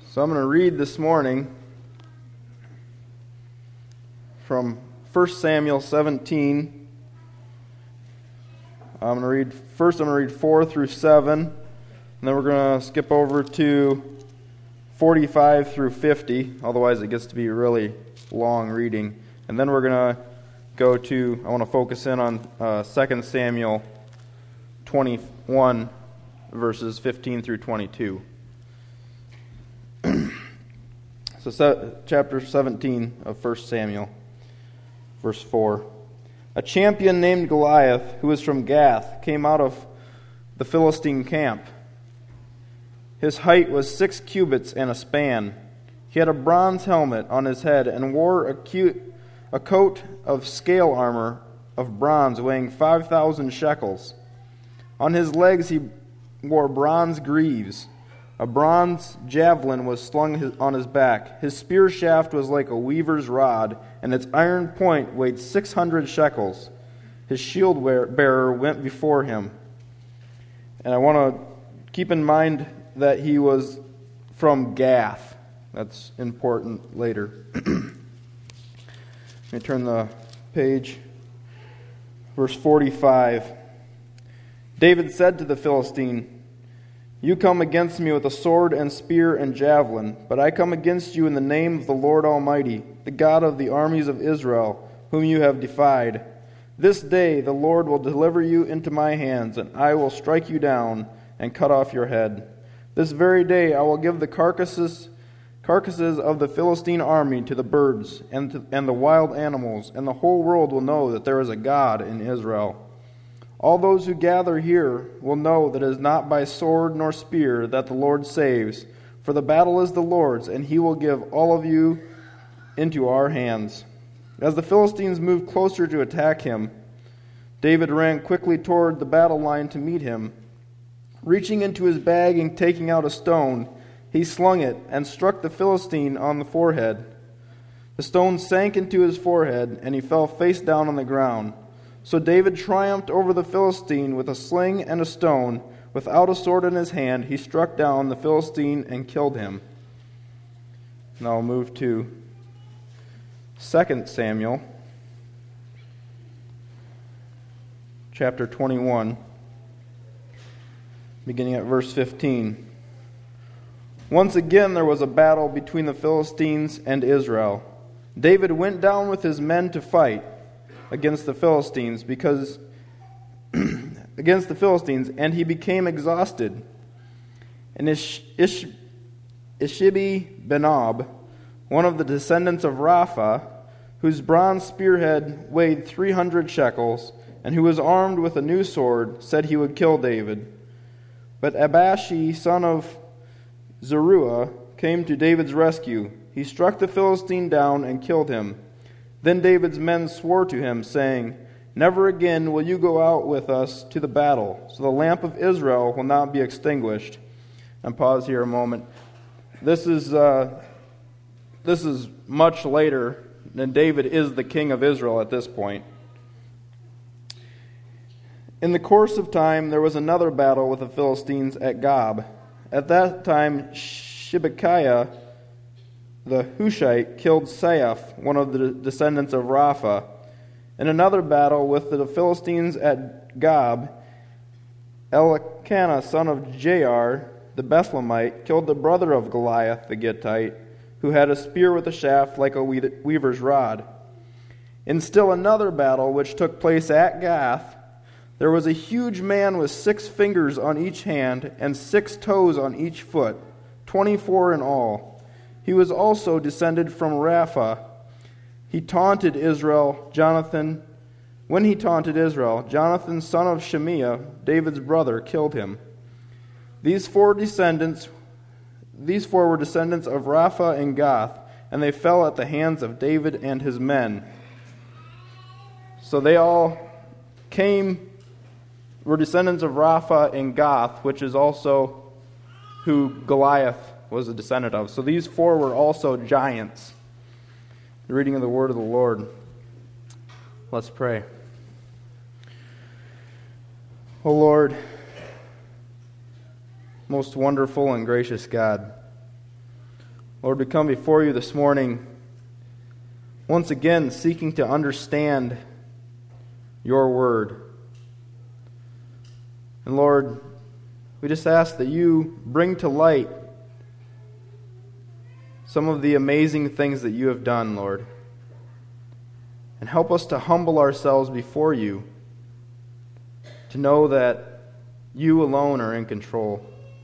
So I'm going to read this morning from 1 Samuel 17. I'm going to read 4 through 7, and then we're going to skip over to 45 through 50, otherwise it gets to be really long reading. And then we're going to go to, I want to focus in on 2 Samuel 21, verses 15 through 22. So chapter 17 of 1 Samuel, verse 4. A champion named Goliath, who was from Gath, came out of the Philistine camp. His height was 6 cubits and a span. He had a bronze helmet on his head and wore a coat of scale armor of bronze weighing 5,000 shekels. On his legs he wore bronze greaves. A bronze javelin was slung on his back. His spear shaft was like a weaver's rod, and its iron point weighed 600 shekels. His shield bearer went before him. And I want to keep in mind that he was from Gath. That's important later. Let me turn the page. Verse 45. David said to the Philistine, "You come against me with a sword and spear and javelin, but I come against you in the name of the Lord Almighty, the God of the armies of Israel, whom you have defied. This day the Lord will deliver you into my hands, and I will strike you down and cut off your head. This very day I will give the carcasses of the Philistine army to the birds and the wild animals, and the whole world will know that there is a God in Israel. All those who gather here will know that it is not by sword nor spear that the Lord saves, for the battle is the Lord's, and he will give all of you into our hands." As the Philistines moved closer to attack him, David ran quickly toward the battle line to meet him. Reaching into his bag and taking out a stone, he slung it and struck the Philistine on the forehead. The stone sank into his forehead, and he fell face down on the ground. So David triumphed over the Philistine with a sling and a stone. Without a sword in his hand, he struck down the Philistine and killed him. Now I'll move to 2 Samuel, chapter 21, beginning at verse 15. Once again there was a battle between the Philistines and Israel. David went down with his men to fight against the Philistines and he became exhausted. And Ishbi-Benob, one of the descendants of Rapha, whose bronze spearhead weighed 300 shekels, and who was armed with a new sword, said he would kill David. But Abashi, son of Zeruiah, came to David's rescue. He struck the Philistine down and killed him. Then David's men swore to him, saying, "Never again will you go out with us to the battle, so the lamp of Israel will not be extinguished." And pause here a moment. This is much later, and David is the king of Israel at this point. In the course of time, there was another battle with the Philistines at Gob. At that time, Shibekiah the Hushite killed Saaph, one of the descendants of Rapha. In another battle with the Philistines at Gob, Elkanah, son of Jair, the Bethlehemite, killed the brother of Goliath the Gittite, who had a spear with a shaft like a weaver's rod. In still another battle, which took place at Gath, there was a huge man with 6 fingers on each hand and 6 toes on each foot, 24 in all. He was also descended from Rapha. When he taunted Israel, Jonathan, son of Shimea, David's brother, killed him. These four were descendants of Rapha and Gath, and they fell at the hands of David and his men. So they all were descendants of Rapha and Gath, which is also who Goliath was a descendant of. So these 4 were also giants. The reading of the word of the Lord. Let's pray. O Lord, most wonderful and gracious God, Lord, we come before you this morning, once again seeking to understand your word. And Lord, we just ask that you bring to light some of the amazing things that you have done, Lord. And help us to humble ourselves before you, to know that you alone are in control.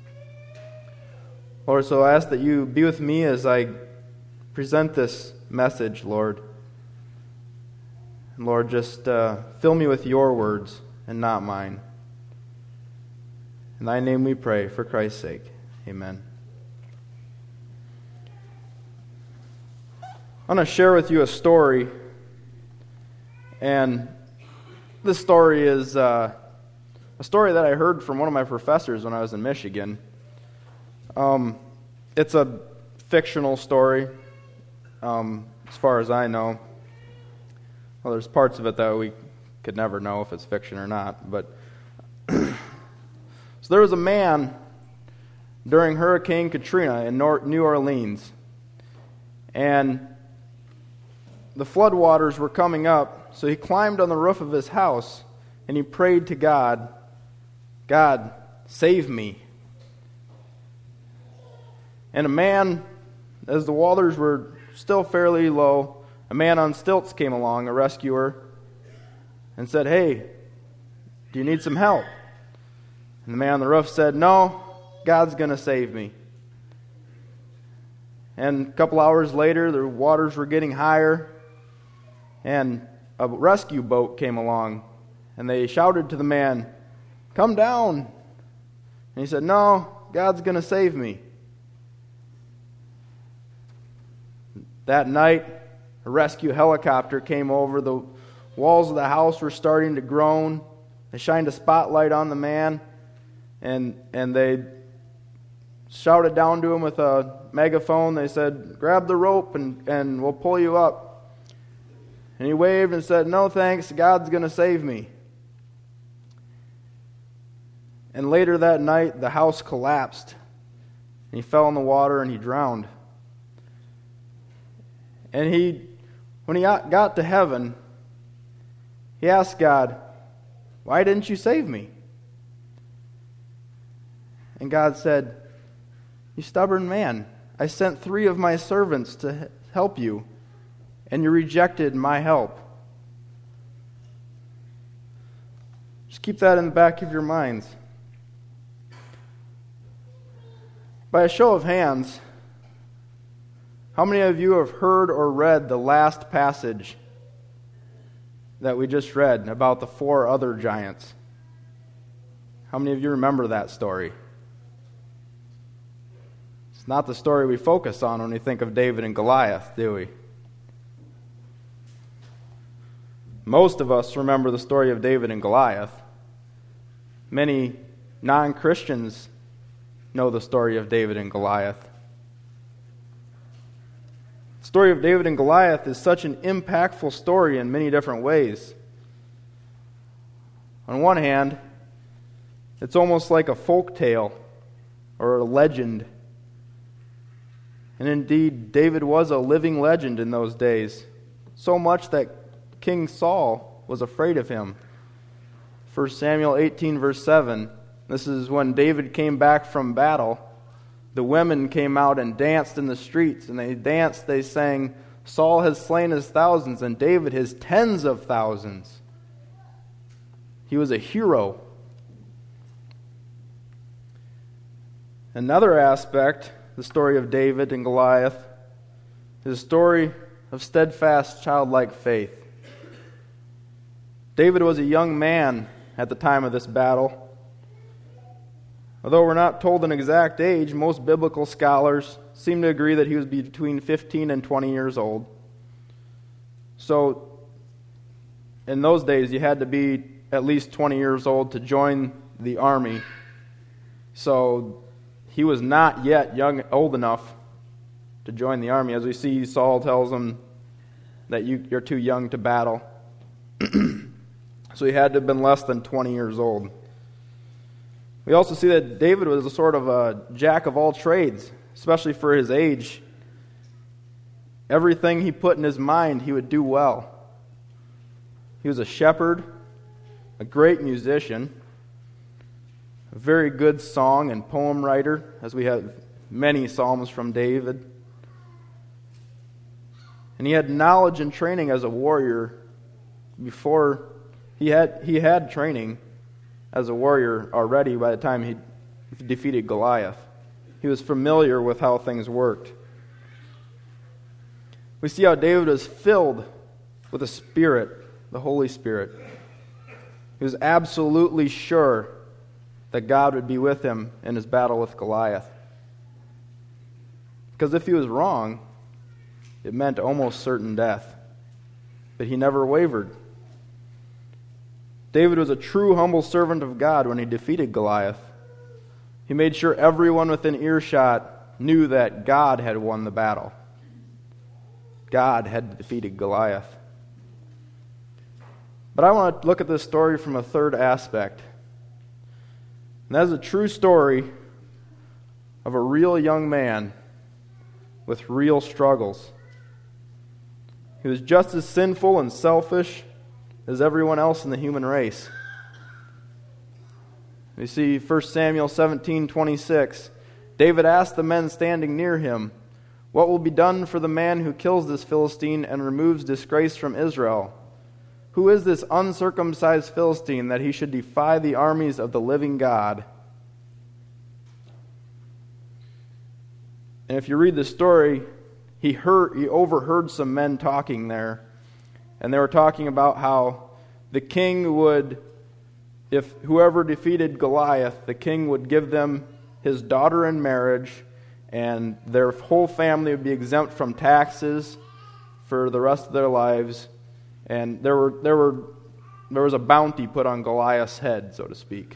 Lord, so I ask that you be with me as I present this message, Lord. And Lord, just fill me with your words and not mine. In thy name we pray, for Christ's sake. Amen. I'm going to share with you a story. And this story is a story that I heard from one of my professors when I was in Michigan. It's a fictional story, as far as I know. Well, there's parts of it that we could never know if it's fiction or not. But so there was a man during Hurricane Katrina in New Orleans, and the floodwaters were coming up, so he climbed on the roof of his house and he prayed to God, God, save me. And a man, as the waters were still fairly low, a man on stilts came along, a rescuer, and said, hey, do you need some help? And the man on the roof said, no, God's going to save me. And a couple hours later, the waters were getting higher, and a rescue boat came along, and they shouted to the man, come down. And he said, no, God's going to save me. That night, a rescue helicopter came over. The walls of the house were starting to groan. They shined a spotlight on the man, and they shouted down to him with a megaphone. They said, grab the rope and we'll pull you up. And he waved and said, no thanks, God's going to save me. And later that night, the house collapsed. And he fell in the water and he drowned. And when he got to heaven, he asked God, why didn't you save me? And God said, you stubborn man, I sent 3 of my servants to help you, and you rejected my help. Just keep that in the back of your minds. By a show of hands, how many of you have heard or read the last passage that we just read about the 4 other giants? How many of you remember that story? It's not the story we focus on when we think of David and Goliath, do we? Most of us remember the story of David and Goliath. Many non-Christians know the story of David and Goliath. The story of David and Goliath is such an impactful story in many different ways. On one hand, it's almost like a folk tale or a legend. And indeed, David was a living legend in those days, so much that King Saul was afraid of him. 1 Samuel 18, verse 7, this is when David came back from battle. The women came out and danced in the streets, and they sang, Saul has slain his thousands, and David his tens of thousands. He was a hero. Another aspect, the story of David and Goliath, is a story of steadfast, childlike faith. David was a young man at the time of this battle. Although we're not told an exact age, most biblical scholars seem to agree that he was between 15 and 20 years old. So, in those days, you had to be at least 20 years old to join the army. So, he was not yet old enough to join the army. As we see, Saul tells him that you're too young to battle. So he had to have been less than 20 years old. We also see that David was a sort of a jack of all trades, especially for his age. Everything he put in his mind, he would do well. He was a shepherd, a great musician, a very good song and poem writer, as we have many psalms from David. And he had knowledge and training as a warrior before he had training as a warrior already by the time he defeated Goliath. He was familiar with how things worked. We see how David was filled with the Spirit, the Holy Spirit. He was absolutely sure that God would be with him in his battle with Goliath. Because if he was wrong, it meant almost certain death. But he never wavered. David was a true humble servant of God when he defeated Goliath. He made sure everyone within earshot knew that God had won the battle. God had defeated Goliath. But I want to look at this story from a third aspect. And that is a true story of a real young man with real struggles. He was just as sinful and selfish as everyone else in the human race. We see 1 Samuel 17:26. David asked the men standing near him, "What will be done for the man who kills this Philistine and removes disgrace from Israel? Who is this uncircumcised Philistine that he should defy the armies of the living God?" And if you read the story, he overheard some men talking there. And they were talking about how the king would, if whoever defeated Goliath, the king would give them his daughter in marriage, and their whole family would be exempt from taxes for the rest of their lives. And there was a bounty put on Goliath's head, so to speak.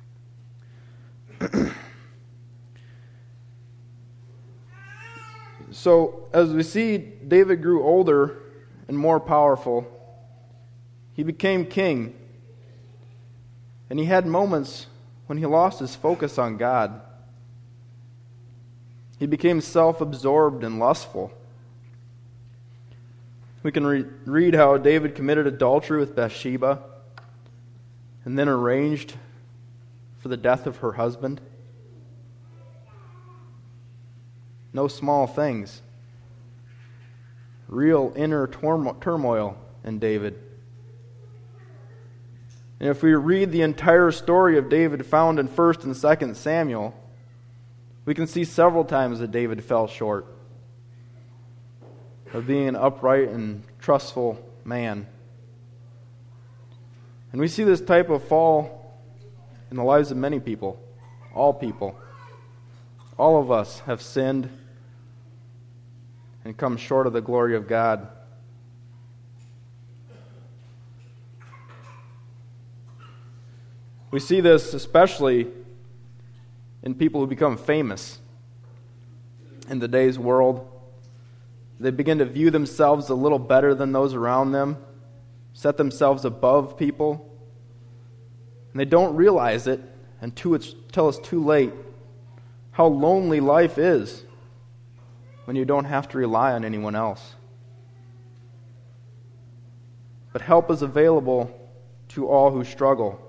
So, as we see, David grew older and more powerful. He became king. And he had moments when he lost his focus on God. He became self-absorbed and lustful. We can read how David committed adultery with Bathsheba and then arranged for the death of her husband. No small things. Real inner turmoil in David. And if we read the entire story of David found in 1 and 2 Samuel, we can see several times that David fell short of being an upright and trustful man. And we see this type of fall in the lives of many people, all people. All of us have sinned and come short of the glory of God. We see this especially in people who become famous in today's world. They begin to view themselves a little better than those around them, set themselves above people, and they don't realize it until it's too late how lonely life is when you don't have to rely on anyone else. But help is available to all who struggle.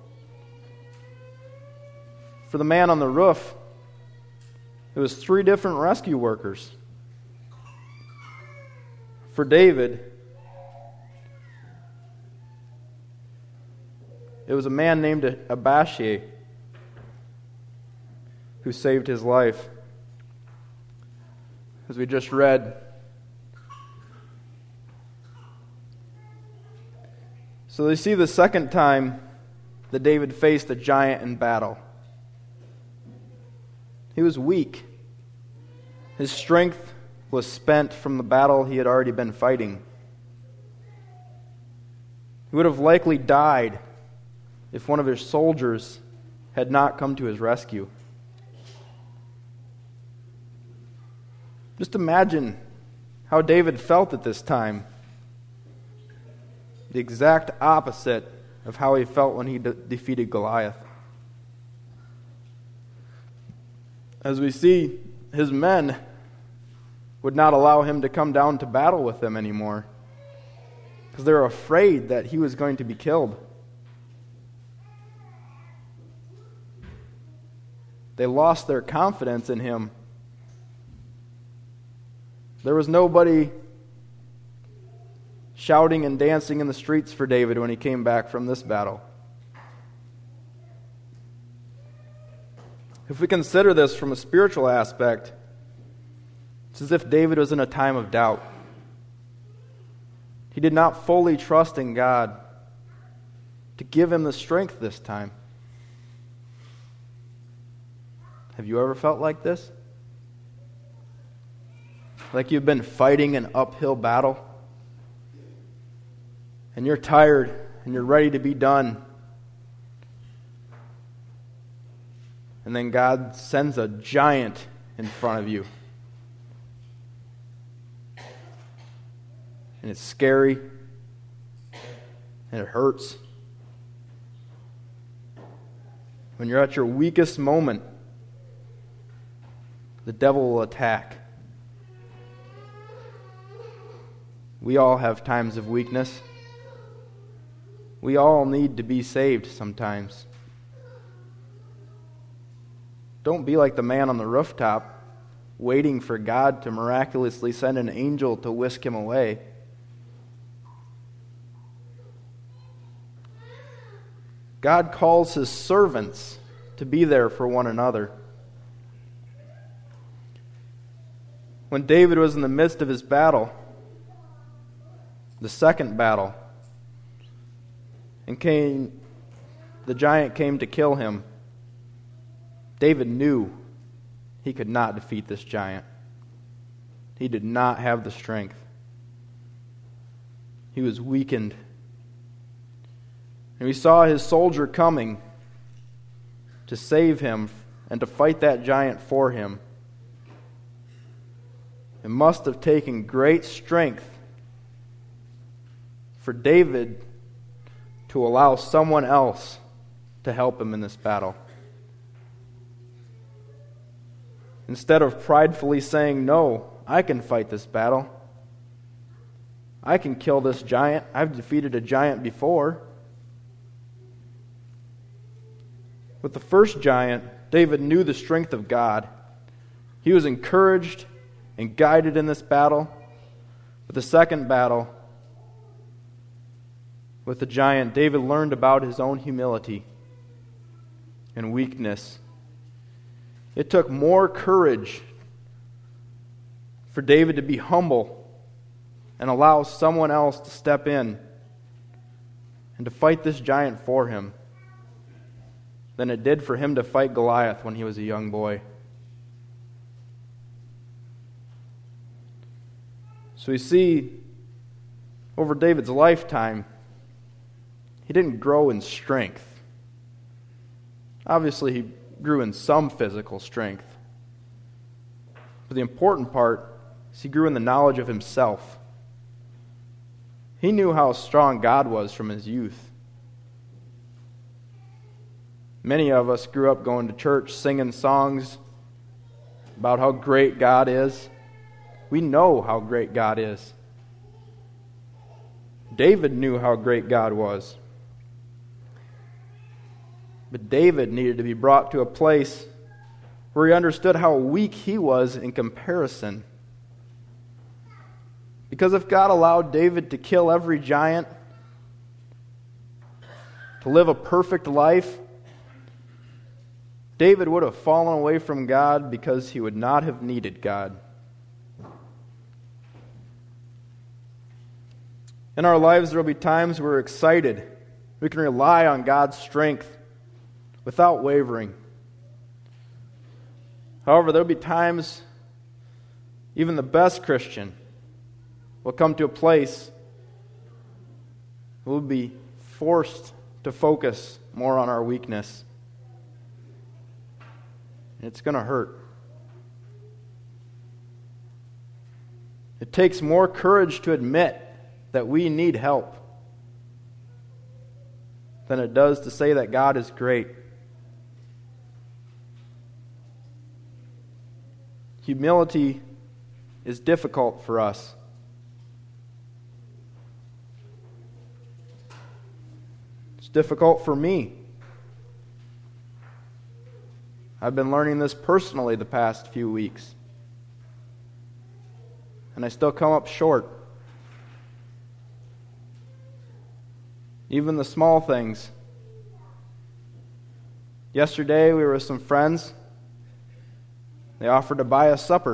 For the man on the roof, it was 3 different rescue workers. For David, it was a man named Abishai who saved his life. As we just read, so they see the second time that David faced a giant in battle. He was weak. His strength was spent from the battle he had already been fighting. He would have likely died if one of his soldiers had not come to his rescue. Just imagine how David felt at this time. The exact opposite of how he felt when he defeated Goliath. As we see, his men would not allow him to come down to battle with them anymore, because they were afraid that he was going to be killed. They lost their confidence in him. There was nobody shouting and dancing in the streets for David when he came back from this battle. If we consider this from a spiritual aspect, it's as if David was in a time of doubt. He did not fully trust in God to give him the strength this time. Have you ever felt like this? Like you've been fighting an uphill battle, and you're tired, and you're ready to be done. And then God sends a giant in front of you. And it's scary, and it hurts. When you're at your weakest moment, the devil will attack. We all have times of weakness. We all need to be saved sometimes. Don't be like the man on the rooftop, waiting for God to miraculously send an angel to whisk him away. God calls his servants to be there for one another. When David was in the midst of his battle, the second battle, and the giant came to kill him, David knew he could not defeat this giant. He did not have the strength. He was weakened. And he saw his soldier coming to save him and to fight that giant for him. It must have taken great strength for David to allow someone else to help him in this battle. Instead of pridefully saying, "No, I can fight this battle. I can kill this giant. I've defeated a giant before." With the first giant, David knew the strength of God. He was encouraged and guided in this battle. With the second battle, with the giant, David learned about his own humility and weakness. It took more courage for David to be humble and allow someone else to step in and to fight this giant for him than it did for him to fight Goliath when he was a young boy. So we see, over David's lifetime, he didn't grow in strength. Obviously, he grew in some physical strength. But the important part is he grew in the knowledge of himself. He knew how strong God was from his youth. Many of us grew up going to church singing songs about how great God is. We know how great God is. David knew how great God was. But David needed to be brought to a place where he understood how weak he was in comparison. Because if God allowed David to kill every giant, to live a perfect life, David would have fallen away from God because he would not have needed God. In our lives, there will be times we're excited. We can rely on God's strength without wavering. However, there will be times even the best Christian will come to a place we'll be forced to focus more on our weakness. And it's going to hurt. It takes more courage to admit that we need help than it does to say that God is great. Humility is difficult for us. It's difficult for me. I've been learning this personally the past few weeks. And I still come up short. Even the small things. Yesterday we were with some friends. They offered to buy us supper.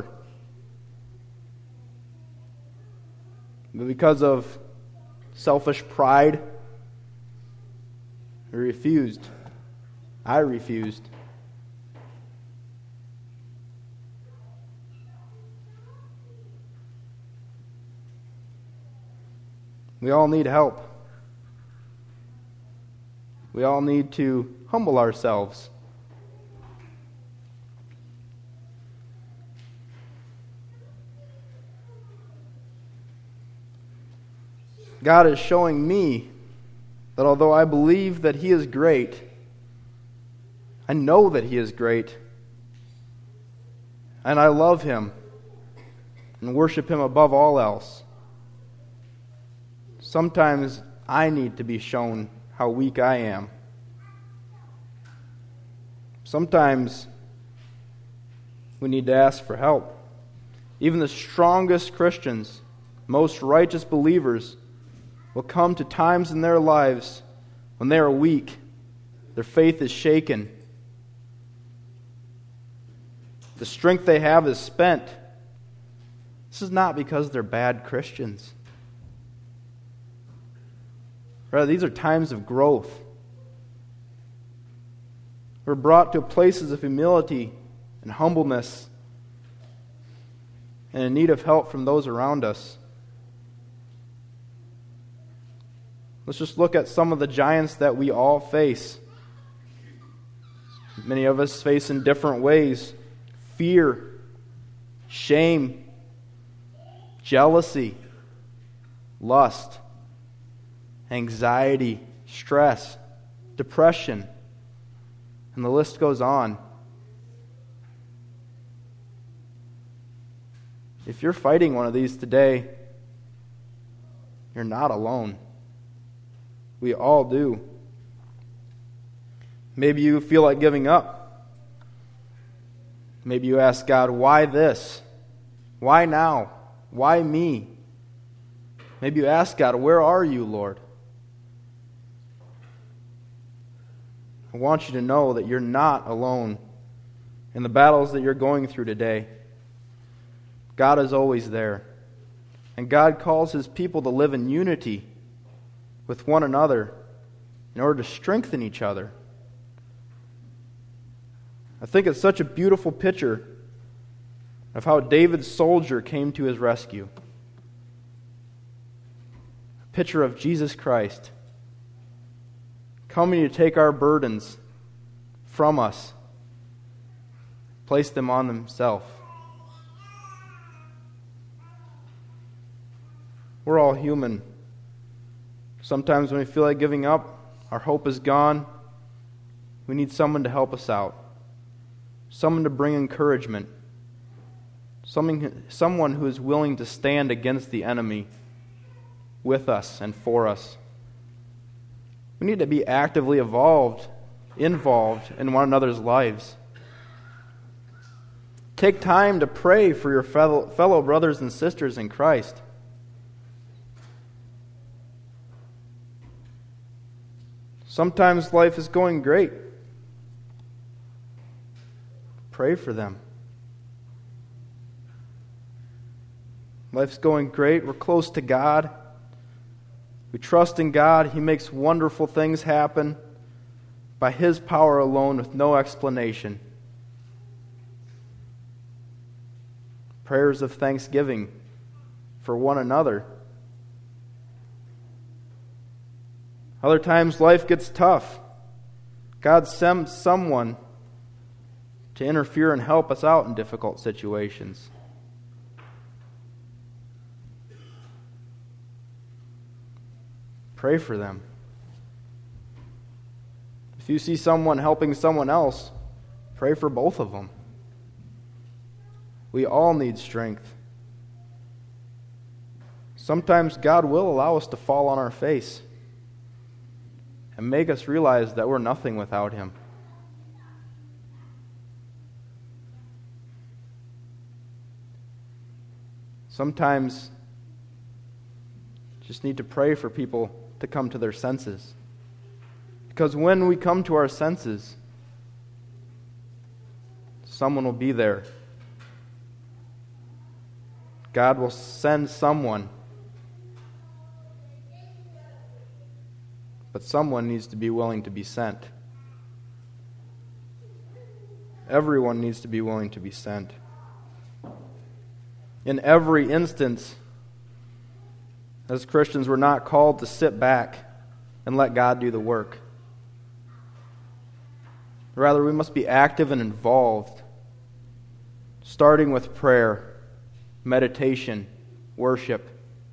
But because of selfish pride, we refused. I refused. We all need help. We all need to humble ourselves. God is showing me that although I believe that He is great, I know that He is great, and I love Him and worship Him above all else. Sometimes I need to be shown how weak I am. Sometimes we need to ask for help. Even the strongest Christians, most righteous believers, will come to times in their lives when they are weak, their faith is shaken, the strength they have is spent. This is not because they're bad Christians. Rather, these are times of growth. We're brought to places of humility and humbleness and in need of help from those around us. Let's just look at some of the giants that we all face. Many of us face in different ways. Fear, shame, jealousy, lust, anxiety, stress, depression, and the list goes on. If you're fighting one of these today, you're not alone. We all do. Maybe you feel like giving up. Maybe you ask God, why this? Why now? Why me? Maybe you ask God, where are you, Lord? I want you to know that you're not alone in the battles that you're going through today. God is always there. And God calls His people to live in unity with one another in order to strengthen each other. I think it's such a beautiful picture of how David's soldier came to his rescue. A picture of Jesus Christ coming to take our burdens from us, place them on Himself. We're all human. Sometimes when we feel like giving up, our hope is gone, we need someone to help us out. Someone to bring encouragement. Someone who is willing to stand against the enemy with us and for us. We need to be actively involved in one another's lives. Take time to pray for your fellow brothers and sisters in Christ. Sometimes life is going great. Pray for them. Life's going great. We're close to God. We trust in God. He makes wonderful things happen by His power alone with no explanation. Prayers of thanksgiving for one another. Other times life gets tough. God sends someone to interfere and help us out in difficult situations. Pray for them. If you see someone helping someone else, pray for both of them. We all need strength. Sometimes God will allow us to fall on our face and make us realize that we're nothing without Him. Sometimes you just need to pray for people to come to their senses. Because when we come to our senses, someone will be there. God will send someone. But someone needs to be willing to be sent. Everyone needs to be willing to be sent. In every instance, as Christians, we're not called to sit back and let God do the work. Rather, we must be active and involved, starting with prayer, meditation, worship,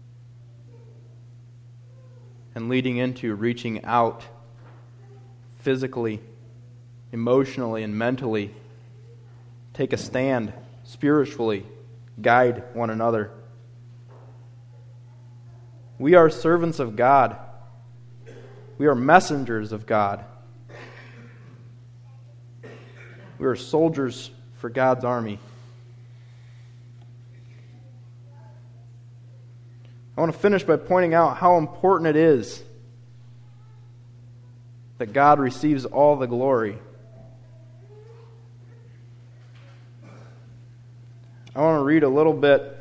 and leading into reaching out physically, emotionally, and mentally. Take a stand spiritually, guide one another. We are servants of God. We are messengers of God. We are soldiers for God's army. I want to finish by pointing out how important it is that God receives all the glory. I want to read a little bit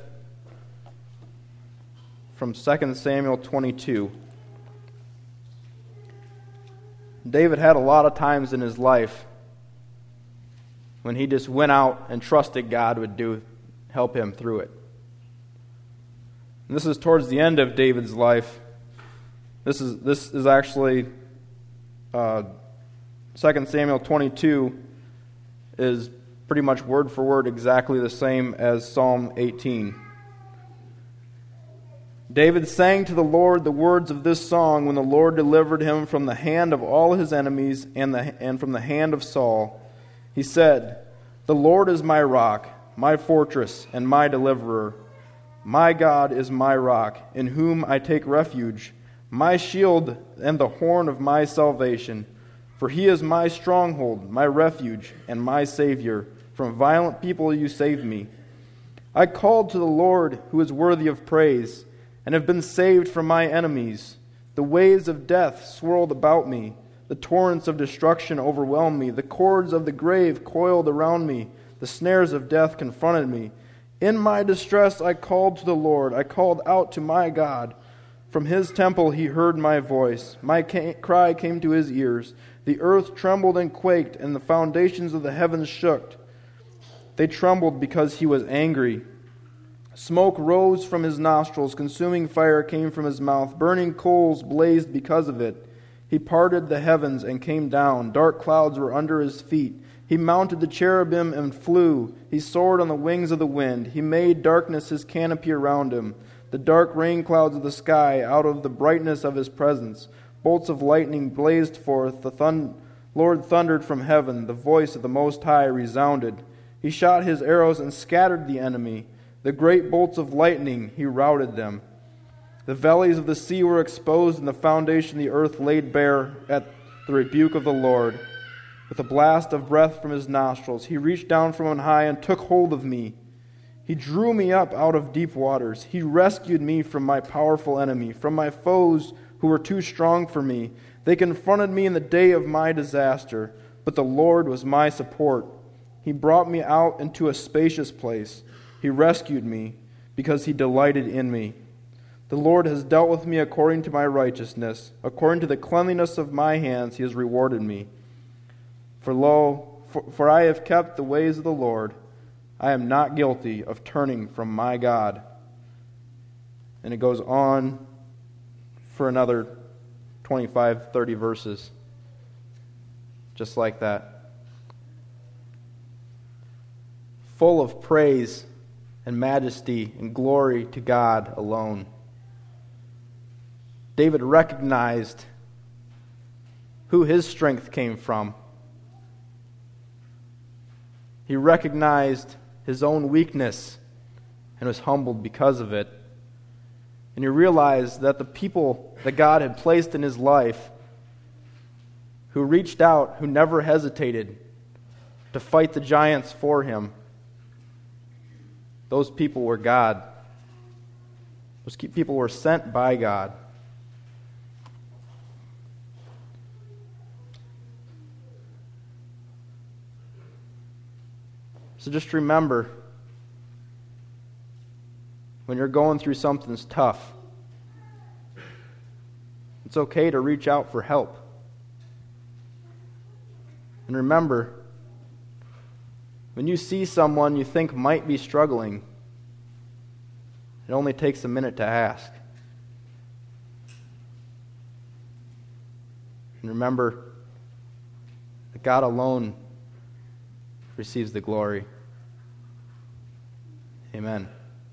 from 2 Samuel 22. David had a lot of times in his life when he just went out and trusted God would help him through it. And this is towards the end of David's life. This is actually 2 Samuel 22 is pretty much word for word exactly the same as Psalm 18. David sang to the Lord the words of this song when the Lord delivered him from the hand of all his enemies and from the hand of Saul. He said, "The Lord is my rock, my fortress, and my deliverer. My God is my rock, in whom I take refuge, my shield and the horn of my salvation. For he is my stronghold, my refuge, and my Savior. From violent people you save me. I called to the Lord, who is worthy of praise, and have been saved from my enemies. The waves of death swirled about me. The torrents of destruction overwhelmed me. The cords of the grave coiled around me. The snares of death confronted me. In my distress I called to the Lord. I called out to my God. From his temple he heard my voice. My cry came to his ears. The earth trembled and quaked, and the foundations of the heavens shook. They trembled because he was angry. Smoke rose from his nostrils. Consuming fire came from his mouth. Burning coals blazed because of it. He parted the heavens and came down. Dark clouds were under his feet. He mounted the cherubim and flew. He soared on the wings of the wind. He made darkness his canopy around him. The dark rain clouds of the sky out of the brightness of his presence. Bolts of lightning blazed forth. The Lord thundered from heaven. The voice of the Most High resounded. He shot his arrows and scattered the enemy. The great bolts of lightning, he routed them. The valleys of the sea were exposed, and the foundation of the earth laid bare at the rebuke of the Lord. With a blast of breath from his nostrils, he reached down from on high and took hold of me. He drew me up out of deep waters. He rescued me from my powerful enemy, from my foes who were too strong for me. They confronted me in the day of my disaster, but the Lord was my support. He brought me out into a spacious place. He rescued me because he delighted in me. The Lord has dealt with me according to my righteousness. According to the cleanliness of my hands he has rewarded me. For I have kept the ways of the Lord. I am not guilty of turning from my God." And it goes on for another 25, 30 verses. Just like that. Full of praise and majesty and glory to God alone. David recognized who his strength came from. He recognized his own weakness and was humbled because of it. And you realize that the people that God had placed in his life, who reached out, who never hesitated to fight the giants for him, those people were God. Those people were sent by God. So just remember, when you're going through something that's tough, it's okay to reach out for help. And remember, when you see someone you think might be struggling, it only takes a minute to ask. And remember that God alone receives the glory. Amen.